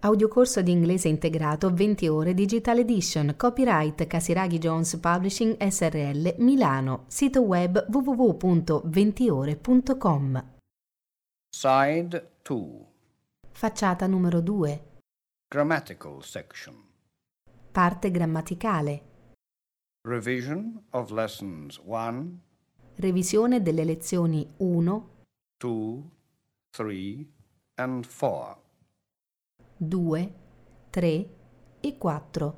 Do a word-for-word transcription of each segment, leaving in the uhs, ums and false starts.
Audiocorso di inglese integrato venti ore Digital Edition, copyright Casiraghi Jones Publishing S R L Milano, sito web w w w punto ventiore punto com. Side two. Facciata numero due. Grammatical section. Parte grammaticale. Revision of lessons one, Revisione delle lezioni uno, two, three, and four. due, tre e quattro.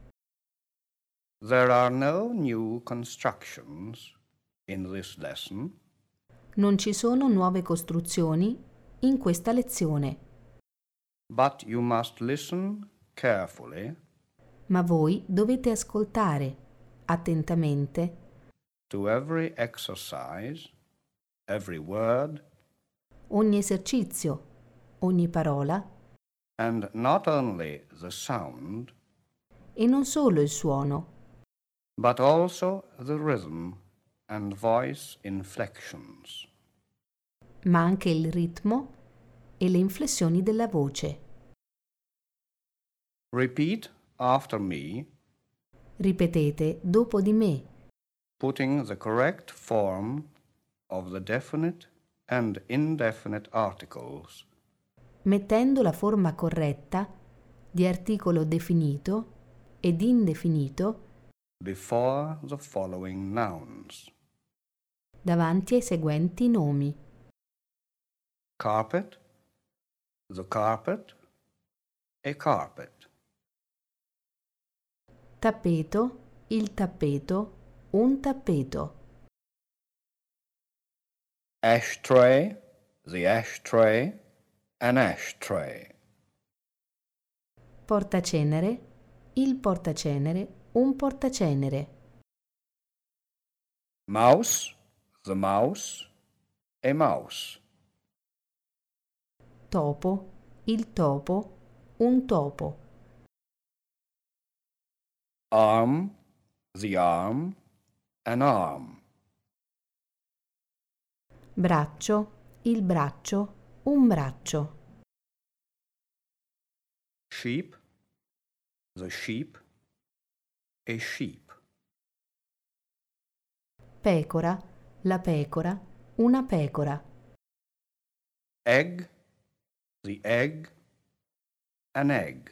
There are no new constructions in this lesson, Non ci sono nuove costruzioni in questa lezione, but you must listen carefully ma voi dovete ascoltare attentamente to every exercise, every word, ogni esercizio, ogni parola and not only the sound, e non solo il suono, but also the rhythm and voice inflections. ma anche il ritmo e le inflessioni della voce. Repeat after me, Ripetete dopo di me, putting the correct form of the definite and indefinite articles mettendo la forma corretta di articolo definito ed indefinito before the following nouns: davanti ai seguenti nomi: carpet, the carpet, a carpet. tappeto, il tappeto, un tappeto. Ashtray, the ashtray, an ashtray. Portacenere, il portacenere, un portacenere. Mouse, the mouse, a mouse. Topo, il topo, un topo. Arm, the arm, an arm. Braccio, il braccio, un braccio. Sheep, the sheep, a sheep. Pecora, la pecora, una pecora. Egg, the egg, an egg.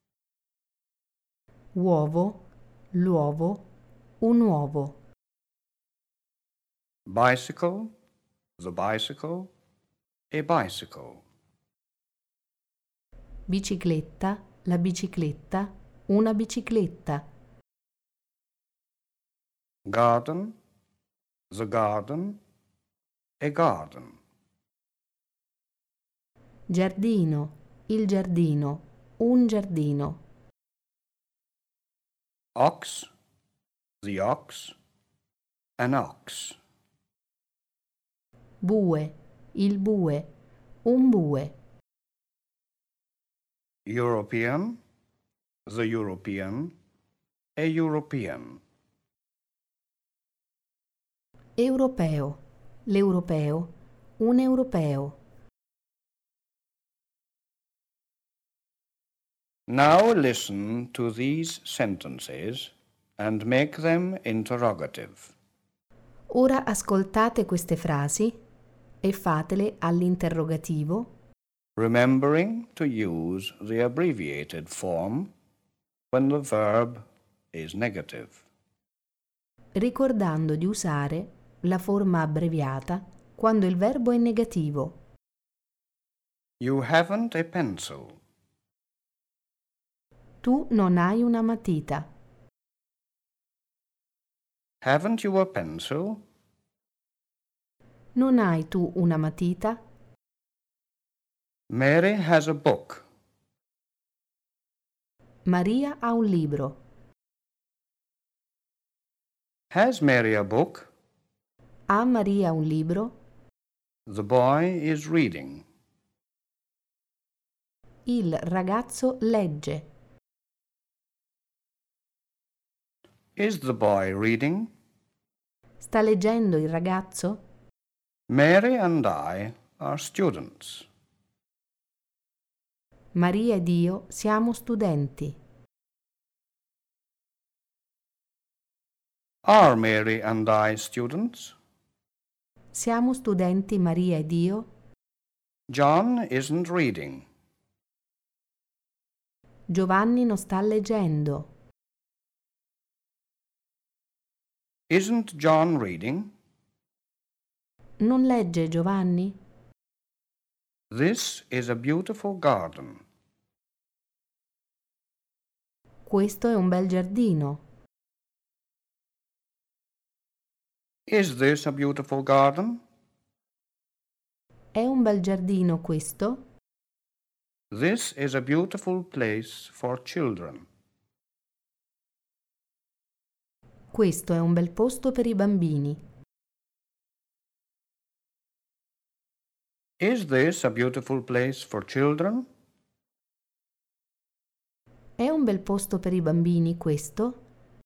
Uovo, l'uovo, un uovo. Bicycle, the bicycle, a bicycle. Bicicletta, la bicicletta, una bicicletta. Garden, the garden, a garden. Giardino, il giardino, un giardino. Ox, the ox, an ox. Bue, il bue, un bue. European, the European, a European. Europeo, l'europeo, un europeo. Now listen to these sentences and make them interrogative. Ora ascoltate queste frasi e fatele all'interrogativo, remembering to use the abbreviated form when the verb is negative. ricordando di usare la forma abbreviata quando il verbo è negativo. You haven't a pencil. Tu non hai una matita. Haven't you a pencil? Non hai tu una matita? Mary has a book. Maria ha un libro. Has Mary a book? Ha Maria un libro? The boy is reading. Il ragazzo legge. Is the boy reading? Sta leggendo il ragazzo? Mary and I are students. Maria ed io siamo studenti. Are Mary and I students? Siamo studenti Maria ed io? John isn't reading. Giovanni non sta leggendo. Isn't John reading? Non legge Giovanni? This is a beautiful garden. Questo è un bel giardino. Is this a beautiful garden? È un bel giardino questo? This is a beautiful place for children. Questo è un bel posto per i bambini. Is this a beautiful place for children? È un bel posto per i bambini questo?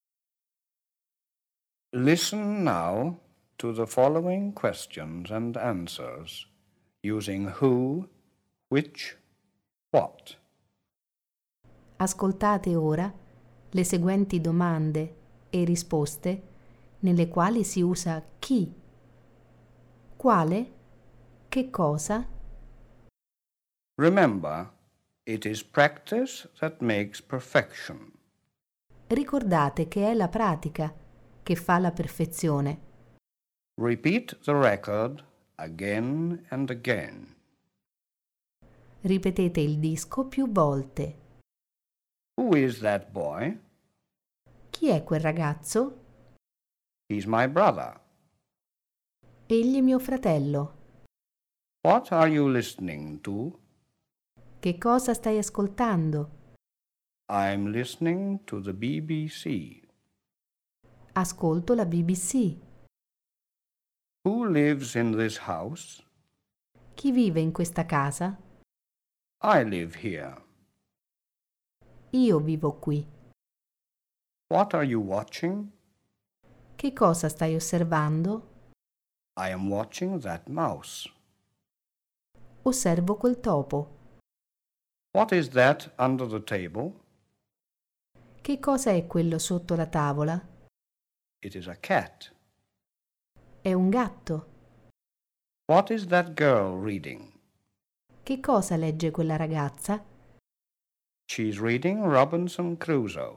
Listen now to the following questions and answers using who, which, what. Ascoltate ora le seguenti domande e risposte nelle quali si usa chi, quale, che cosa. Remember, it is practice that makes perfection. Ricordate che è la pratica che fa la perfezione. Repeat the record again and again. Ripetete il disco più volte. Who is that boy? Chi è quel ragazzo? He's my brother. Egli è mio fratello. What are you listening to? Che cosa stai ascoltando? I'm listening to the B B C. Ascolto la B B C. Who lives in this house? Chi vive in questa casa? I live here. Io vivo qui. What are you watching? Che cosa stai osservando? I am watching that mouse. Osservo quel topo. What is that under the table? Che cosa è quello sotto la tavola? It is a cat. È un gatto. What is that girl reading? Che cosa legge quella ragazza? She's reading Robinson Crusoe.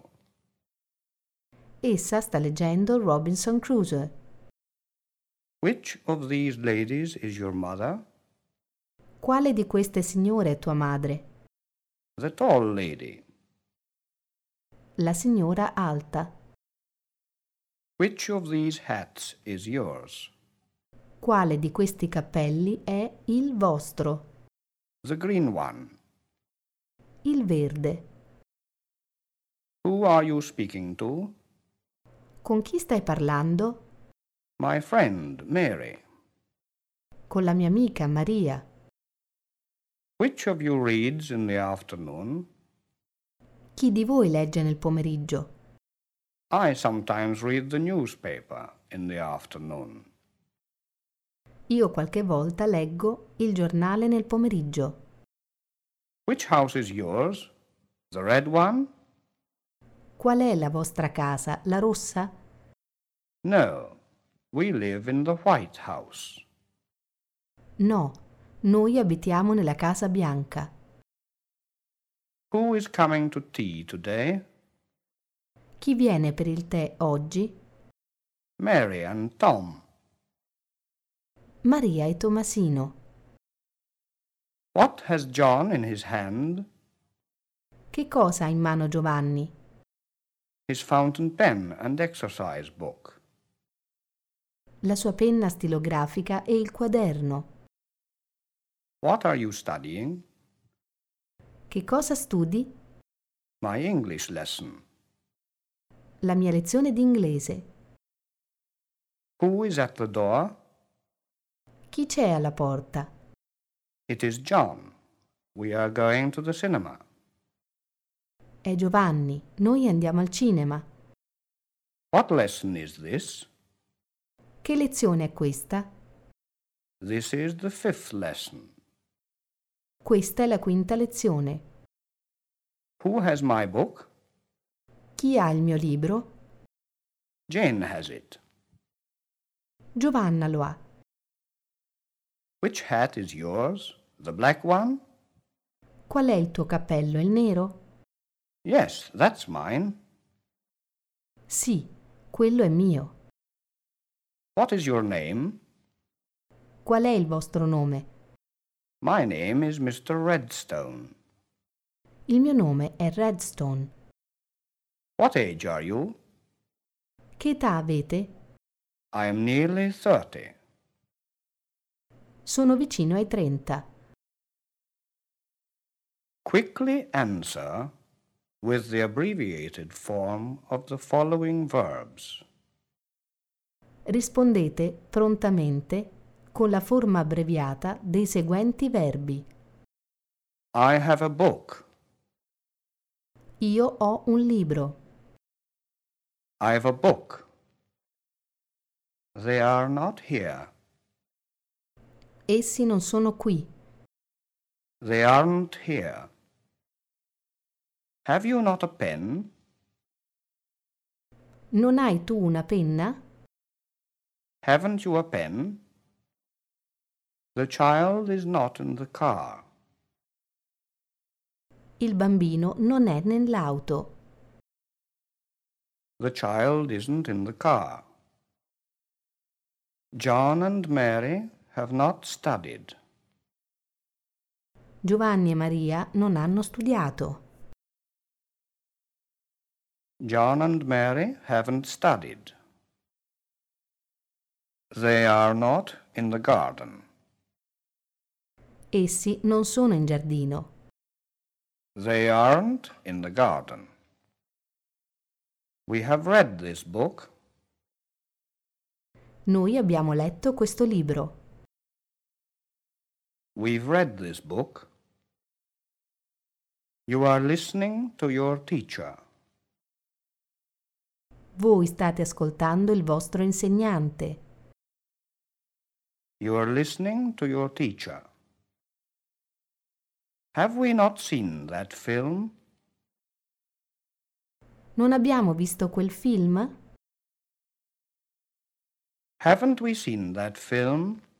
Essa sta leggendo Robinson Crusoe. Which of these ladies is your mother? Quale di queste signore è tua madre? The tall lady. La signora alta. Which of these hats is yours? Quale di questi cappelli è il vostro? The green one. Il verde. Who are you speaking to? Con chi stai parlando? My friend, Mary. Con la mia amica Maria. Which of you reads in the afternoon? Chi di voi legge nel pomeriggio? I sometimes read the newspaper in the afternoon. Io qualche volta leggo il giornale nel pomeriggio. Which house is yours? The red one? Qual è la vostra casa? La rossa? No, we live in the white house. No, noi abitiamo nella casa bianca. Who is coming to tea today? Chi viene per il tè oggi? Mary and Tom. Maria e Tomasino. What has John in his hand? Che cosa ha in mano Giovanni? His fountain pen and exercise book. La sua penna stilografica e il quaderno. What are you studying? Che cosa studi? My English lesson. La mia lezione di inglese. Who is at the door? Chi c'è alla porta? It is John. We are going to the cinema. È Giovanni. Noi andiamo al cinema. What lesson is this? Che lezione è questa? This is the fifth lesson. Questa è la quinta lezione. Who has my book? Chi ha il mio libro? Jane has it. Giovanna lo ha. Which hat is yours? The black one? Qual è il tuo cappello, il nero? Yes, that's mine. Sì, quello è mio. What is your name? Qual è il vostro nome? My name is mister Redstone. Il mio nome è Redstone. What age are you? Che età avete? I am nearly thirty. Sono vicino ai trenta. Quickly answer with the abbreviated form of the following verbs. Rispondete prontamente con la forma abbreviata dei seguenti verbi. I have a book. Io ho un libro. I have a book. They are not here. Essi non sono qui. They aren't here. Have you not a pen? Non hai tu una penna? Haven't you a pen? The child is not in the car. Il bambino non è nell'auto. The child isn't in the car. John and Mary have not studied. Giovanni e Maria non hanno studiato. John and Mary haven't studied. They are not in the garden. Essi non sono in giardino. They aren't in the garden. We have read this book. Noi abbiamo letto questo libro. We've read this book. You are listening to your teacher. Voi state ascoltando il vostro insegnante. You are listening to your teacher. Have we not seen that film? Non abbiamo visto quel film? Haven't we seen that film?